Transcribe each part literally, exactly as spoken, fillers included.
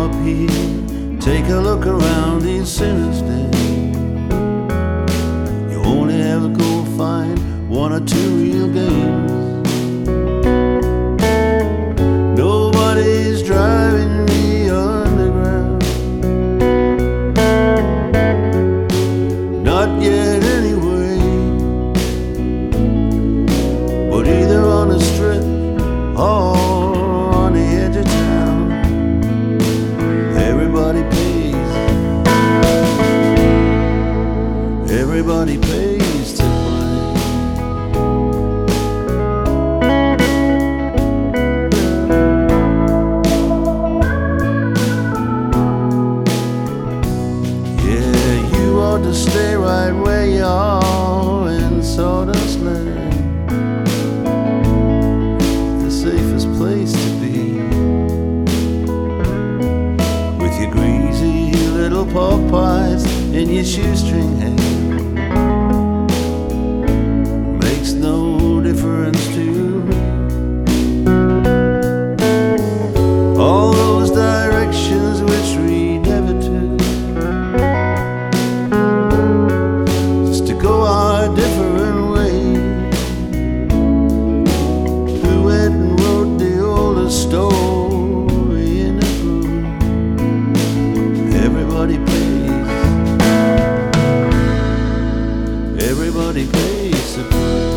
up here, take a look around these sinners' den. You only ever go find one or two real games. Nobody's driving me underground, not yet anyway. But either on the strip or on the edge of town, everybody pays. Everybody pays to play. Yeah, you ought to stay right where you are and sort of slay. Safest place to be, with your greasy little pork pies and your shoestring hair. Makes no difference to me. All those directions which we never took, just to go our different ways. Story in a book. Everybody pays. Everybody pays a bill.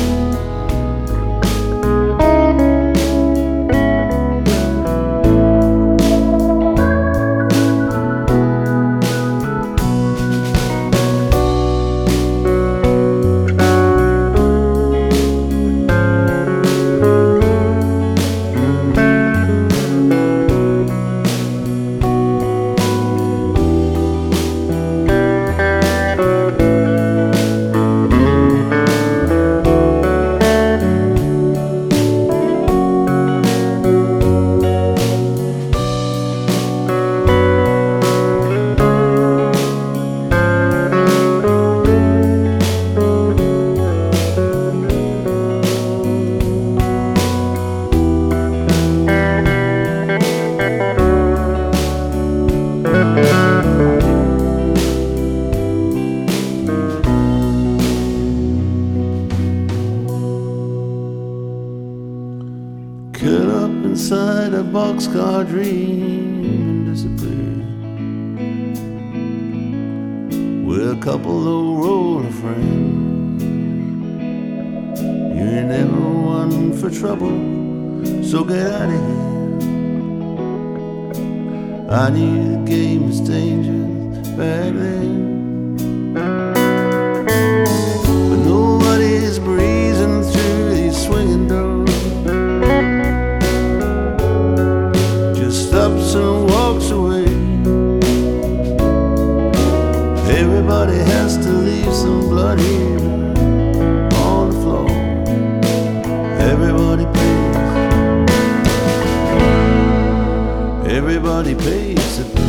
Cut up inside a boxcar dream and disappear with a couple low roller friends. You ain't never one for trouble, so get out of here. I knew the game was dangerous back then, but nobody's breezing through these swinging doors. Stops and walks away. Everybody has to leave some blood here on the floor. Everybody pays. Everybody pays.